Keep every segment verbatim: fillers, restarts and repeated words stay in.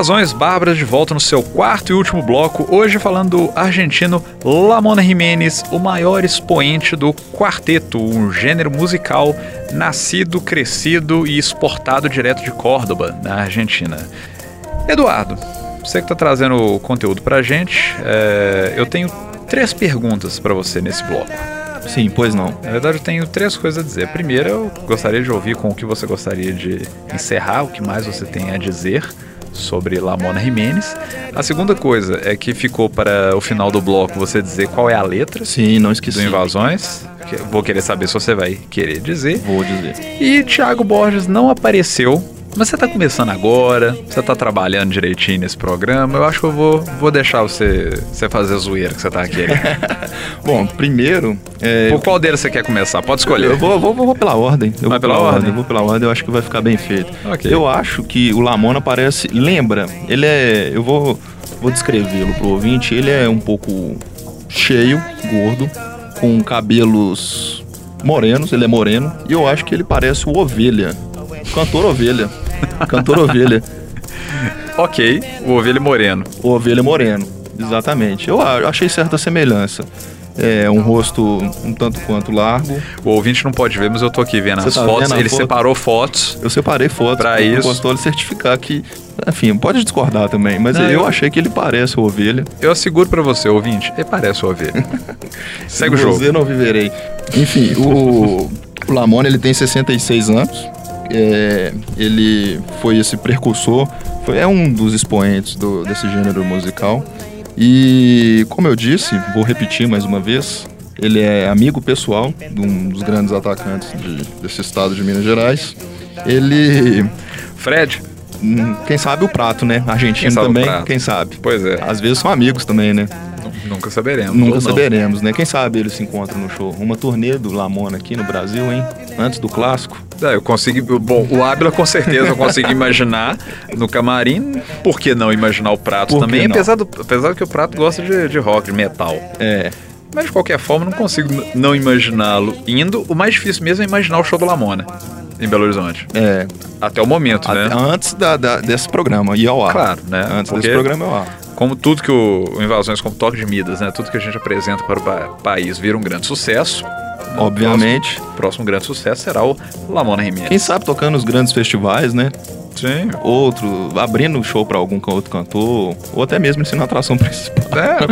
Invasões Bárbaras de volta no seu quarto e último bloco, hoje falando do argentino Lamona Jiménez, o maior expoente do quarteto, um gênero musical nascido, crescido e exportado direto de Córdoba, na Argentina. Eduardo, você que está trazendo o conteúdo pra gente, é, eu tenho três perguntas para você nesse bloco. Sim, pois não. Na verdade, eu tenho três coisas a dizer. Primeiro, eu gostaria de ouvir com o que você gostaria de encerrar, o que mais você tem a dizer sobre Lamona Jiménez. A segunda coisa é que ficou para o final do bloco você dizer qual é a letra. Sim, não esqueci. Do Invasões. Vou querer saber se você vai querer dizer. Vou dizer. E Thiago Borges não apareceu. Mas você tá começando agora, você tá trabalhando direitinho nesse programa, eu acho que eu vou, vou deixar você, você fazer a zoeira que você tá querendo. Bom, primeiro... É... Por qual deles você quer começar? Pode escolher. Eu vou, vou, vou pela ordem. Eu vai vou pela, pela ordem? Eu vou pela ordem, eu acho que vai ficar bem feito. Okay. Eu acho que o Lamona parece... Lembra, ele é... Eu vou, vou descrevê-lo pro ouvinte, ele é um pouco cheio, gordo, com cabelos morenos, ele é moreno, e eu acho que ele parece o Ovelha. Cantor Ovelha. Cantor Ovelha. Ok, o Ovelha Moreno. O Ovelha Moreno, exatamente. Eu achei certa semelhança. É um rosto um tanto quanto largo. O ouvinte não pode ver, mas eu tô aqui vendo Você as tá fotos. Vendo ele foto? separou fotos. Eu separei fotos pra isso. Gostou de certificar que... Enfim, pode discordar também, mas não, eu, eu achei que ele parece o Ovelha. Eu asseguro pra você, ouvinte, ele parece o Ovelha. Segue o jogo. Você não viverei. Enfim, o, o Lamona, ele tem sessenta e seis anos. É, ele foi esse precursor, foi, é um dos expoentes do, desse gênero musical. E, como eu disse, vou repetir mais uma vez, ele é amigo pessoal de um dos grandes atacantes de, desse estado de Minas Gerais. Ele... Fred? Quem sabe o Prato, né? Argentino quem também, quem sabe. Pois é. Às vezes são amigos também, né? Nunca saberemos. Nunca saberemos, né? Quem sabe eles se encontram no show. Uma turnê do Lamona aqui no Brasil, hein? Antes do clássico. É, eu consegui... Bom, o Ábila com certeza eu consegui imaginar no camarim. Por que não imaginar o Prato Por também? Apesar, do, apesar que o Prato gosta de, de rock, de metal. É. Mas de qualquer forma, não consigo não imaginá-lo indo. O mais difícil mesmo é imaginar o show do Lamona em Belo Horizonte. É. Até o momento, Até, né? Antes da, da, desse programa, e ao ar. Claro, né? Antes Porque, desse programa ao ar. Como tudo que o, o Invasões, como Toque de Midas, né? Tudo que a gente apresenta para o ba- país vira um grande sucesso. Obviamente. O próximo, próximo grande sucesso será o Lamona Jiménez. Quem sabe tocando nos grandes festivais, né? Sim. Outro, abrindo o show para algum outro cantor, ou até mesmo sendo a atração principal.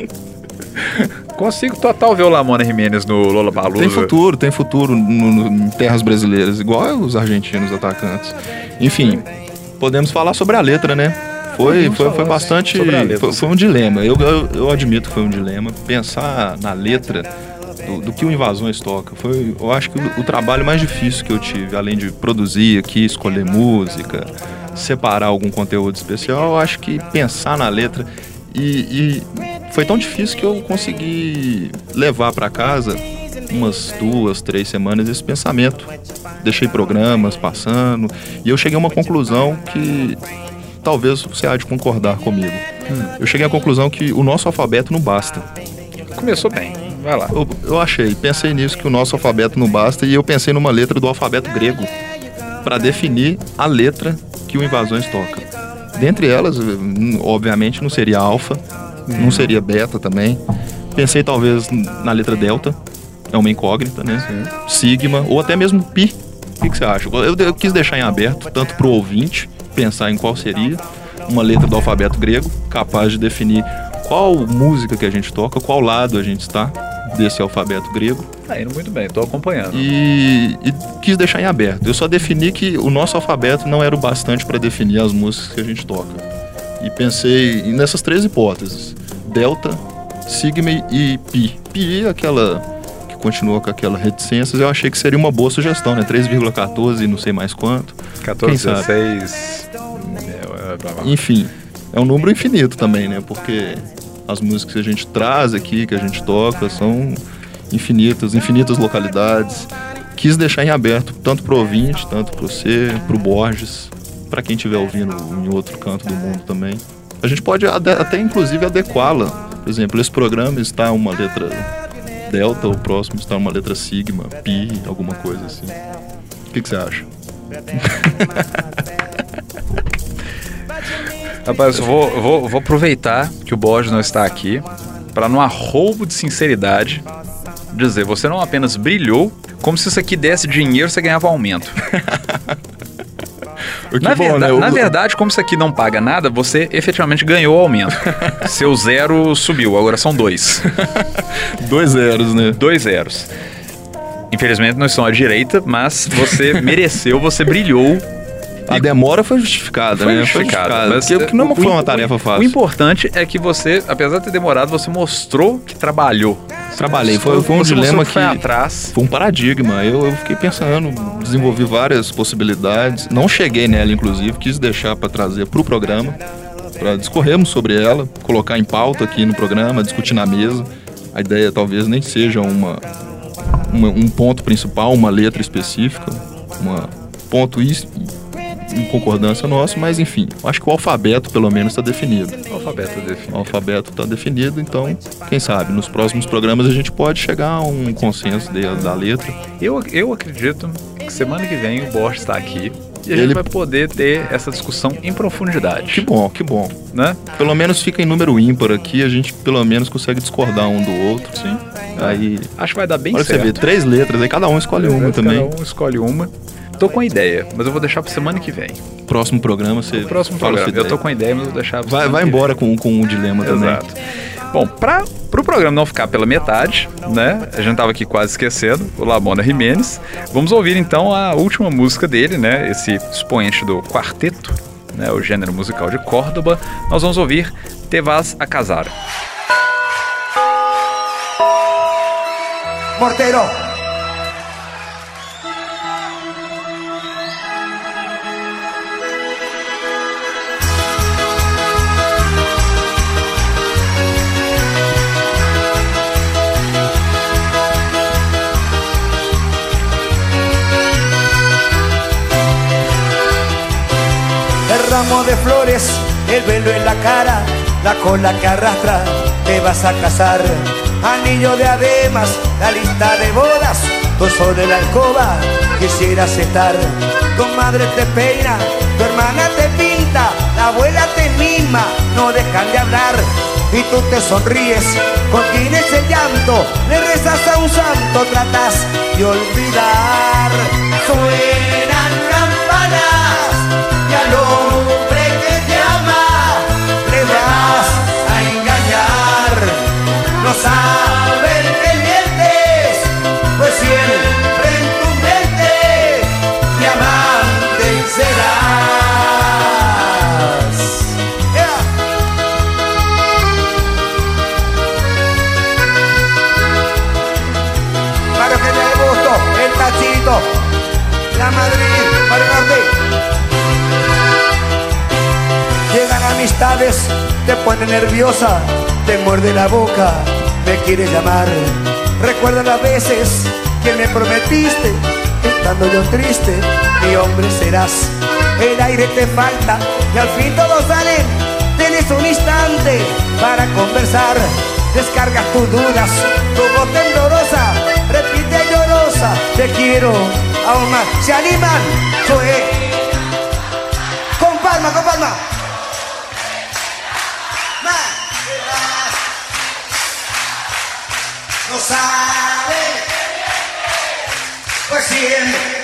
É. Consigo total ver o Lamona Jiménez no Lollapalooza. Tem futuro, tem futuro no, no, em terras brasileiras, igual os argentinos atacantes. Enfim, podemos falar sobre a letra, né? Foi, foi, foi bastante... Foi, foi um dilema, eu, eu, eu admito que foi um dilema. Pensar na letra do, do que o Invasões toca, foi, eu acho que o, o trabalho mais difícil que eu tive, além de produzir aqui, escolher música, separar algum conteúdo especial, eu acho que pensar na letra... E, e foi tão difícil que eu consegui levar para casa umas duas, três semanas esse pensamento. Deixei programas passando e eu cheguei a uma conclusão que talvez você há de concordar comigo. Hum. Eu cheguei à conclusão que o nosso alfabeto não basta. Começou bem, vai lá. Eu, eu achei, pensei nisso, que o nosso alfabeto não basta, e eu pensei numa letra do alfabeto grego para definir a letra que o Invasões toca. Dentre elas, obviamente, não seria alfa, uhum. não seria beta também. Pensei talvez na letra delta, é uma incógnita, né? Sim. Sigma, ou até mesmo pi. O que, que você acha? Eu, eu quis deixar em aberto, tanto para o ouvinte pensar em qual seria uma letra do alfabeto grego, capaz de definir qual música que a gente toca, qual lado a gente está desse alfabeto grego. Tá indo muito bem, estou acompanhando. E, e quis deixar em aberto. Eu só defini que o nosso alfabeto não era o bastante para definir as músicas que a gente toca. E pensei nessas três hipóteses: delta, sigma e pi. Pi é aquela que continua com aquela reticência. Eu achei que seria uma boa sugestão, né? três vírgula quatorze, não sei mais quanto. quatorze, dezesseis... Enfim, é um número infinito também, né? Porque as músicas que a gente traz aqui, que a gente toca, são infinitas, infinitas localidades. Quis deixar em aberto, tanto pro ouvinte, tanto pro você, pro Borges, para quem estiver ouvindo em outro canto do mundo também. A gente pode até, inclusive, adequá-la. Por exemplo, esse programa está uma letra delta, o próximo está uma letra sigma, pi, alguma coisa assim. O que, que você acha? Rapaz, eu vou, eu vou, vou aproveitar que o Borges não está aqui para, num arroubo de sinceridade, dizer, você não apenas brilhou, como se isso aqui desse dinheiro, você ganhava aumento. Na, bom, verdade, né? na verdade, como isso aqui não paga nada, você efetivamente ganhou o aumento. Seu zero subiu, agora são dois. Dois zeros, né? Dois zeros. Infelizmente não estão à direita, mas você mereceu, você brilhou. A demora foi justificada, foi né? Justificada, foi justificada. Mas porque não o, foi uma o, tarefa fácil. O importante é que você, apesar de ter demorado, você mostrou que trabalhou. Trabalhei, mostrou, foi, foi um dilema que, que foi atrás. Foi um paradigma. Eu, eu fiquei pensando, desenvolvi várias possibilidades. Não cheguei nela, inclusive, quis deixar para trazer para o programa, para discorrermos sobre ela, colocar em pauta aqui no programa, discutir na mesa. A ideia talvez nem seja uma, uma um ponto principal, uma letra específica, um ponto is, em concordância nosso, mas enfim, acho que o alfabeto pelo menos está definido. O alfabeto está definido. O alfabeto está definido, então, quem sabe, nos próximos programas a gente pode chegar a um consenso de, da letra. Eu, eu acredito que semana que vem o Borges está aqui e a gente Ele... vai poder ter essa discussão em profundidade. Que bom, que bom. Né? Pelo menos fica em número ímpar aqui, a gente pelo menos consegue discordar um do outro. Sim. Aí, acho que vai dar bem olha certo. Olha, você vê, três letras, aí cada um escolhe uma também. Cada um escolhe uma. Tô com a ideia, mas eu vou deixar pra semana que vem. Próximo programa você. O próximo fala programa. Eu tô com a ideia, mas eu vou deixar pra Vai, vai embora com, com o dilema também. Exato. Bom, para o programa não ficar pela metade, né? A gente tava aqui quase esquecendo, o Lamona Jiménez. Vamos ouvir então a última música dele, né? Esse expoente do quarteto, né? O gênero musical de Córdoba. Nós vamos ouvir Te Vas a Casar. Mortero. El ramo de flores, el velo en la cara, la cola que arrastra, te vas a casar. Anillo de ademas, la lista de bodas, tú solo en la alcoba quisieras estar. Tu madre te peina, tu hermana te pinta, la abuela te mima, no dejan de hablar. Y tú te sonríes, contienes el llanto, le rezas a un santo, tratas de olvidar. Suenan campanas y al hombre que te ama le vas a engañar. No saben que mientes, pues siempre en tu mente mi amante serás. Yeah. Para que te dé gusto, el Tachito, la Madrid, para el norte. Llegan amistades, te pone nerviosa, te muerde la boca, me quieres llamar. Recuerda las veces que me prometiste, estando yo triste, mi hombre serás. El aire te falta y al fin todos salen. Tienes un instante para conversar. Descargas tus dudas, tu voz temblorosa, repite llorosa, te quiero aún más. ¿Se animan? Sue. Con palma, con palma. No sabe, pues siempre.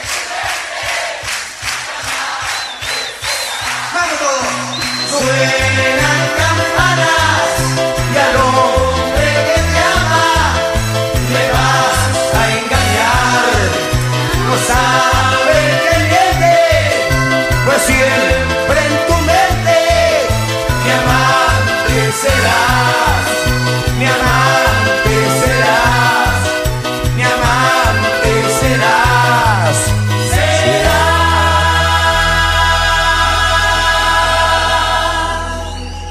Vamos todos. Suenan campanas y al hombre que te ama le vas a engañar. No sabe que miente, pues siempre en tu mente mi amante serás, mi amante serás, mi amante serás, serás.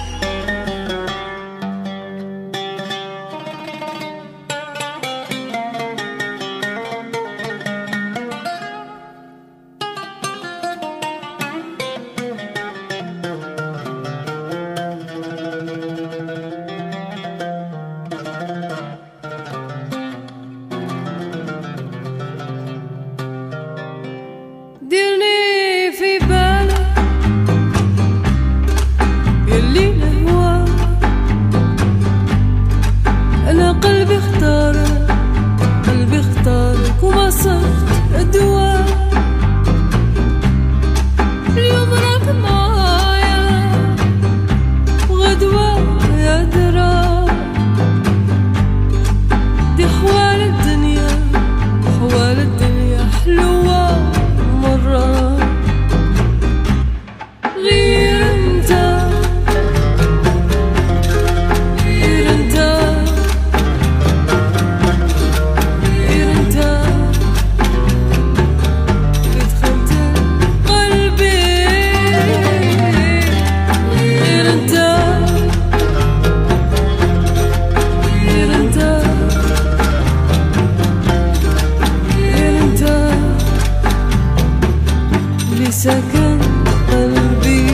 سكن قلبي.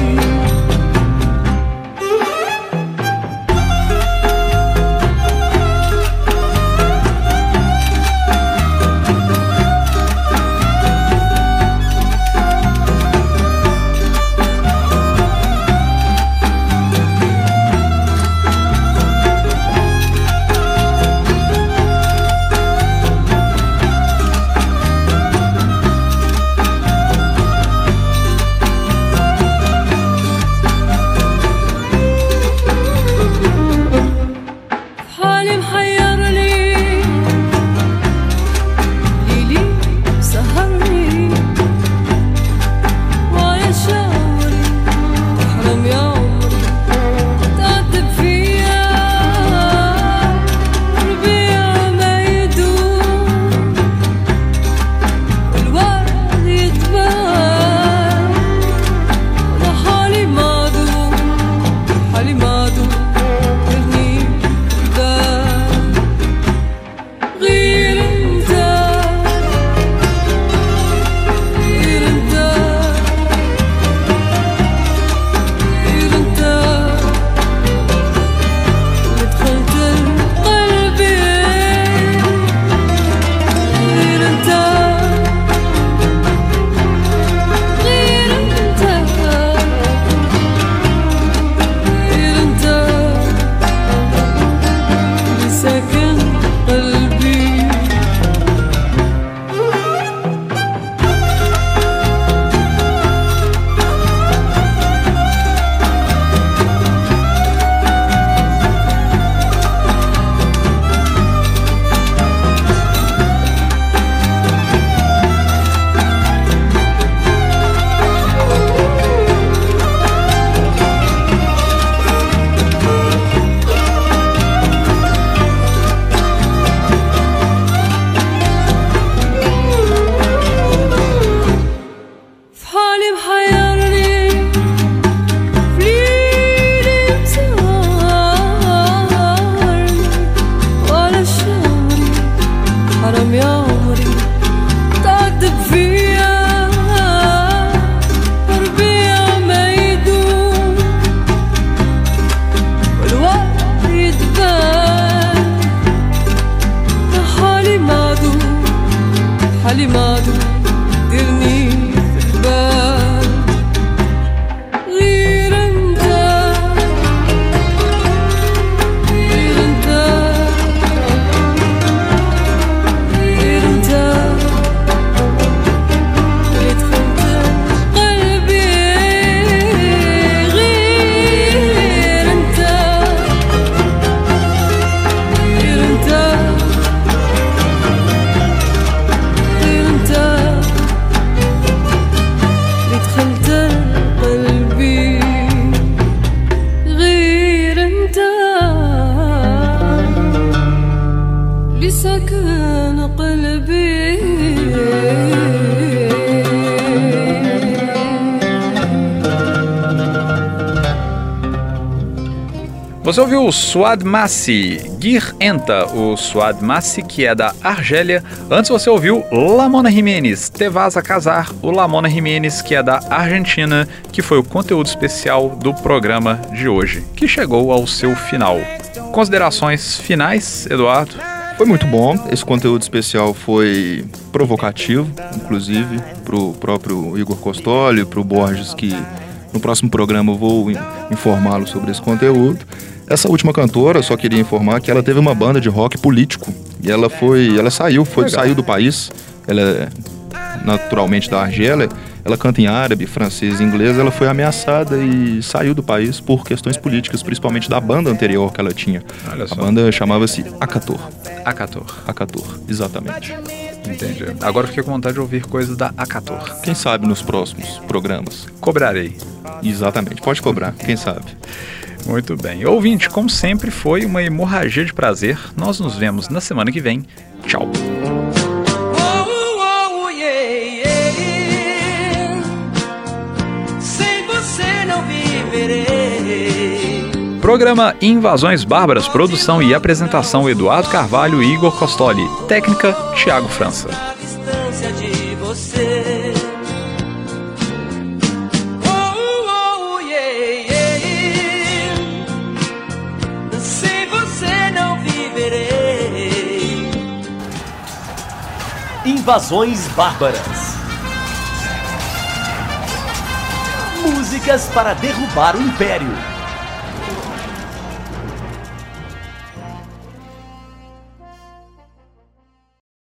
Você ouviu o Souad Massi, Gir Enta, o Souad Massi, que é da Argélia. Antes você ouviu Lamona Jiménez, Te Vas a Casar, o Lamona Jiménez, que é da Argentina, que foi o conteúdo especial do programa de hoje, que chegou ao seu final. Considerações finais, Eduardo? Foi muito bom, esse conteúdo especial foi provocativo, inclusive, para o próprio Igor Costoli, para o Borges, que no próximo programa eu vou informá-lo sobre esse conteúdo. Essa última cantora, só queria informar que ela teve uma banda de rock político e ela foi, ela saiu, foi, saiu do país. Ela é naturalmente da Argélia, ela canta em árabe, francês e inglês. Ela foi ameaçada e saiu do país por questões políticas, principalmente da banda anterior que ela tinha. Olha só. A banda chamava-se Akator. Akator. Akator, exatamente. Entendi. Agora eu fiquei com vontade de ouvir coisas da Akator. Quem sabe nos próximos programas. Cobrarei. Exatamente, pode cobrar, quem sabe. Muito bem. Ouvinte, como sempre, foi uma hemorragia de prazer. Nós nos vemos na semana que vem. Tchau. Oh, oh, yeah, yeah. Sem você não viverei. Programa Invasões Bárbaras, produção e apresentação Eduardo Carvalho e Igor Costoli. Técnica, Thiago França. A distância de você. invasões bárbaras. Músicas para derrubar o império.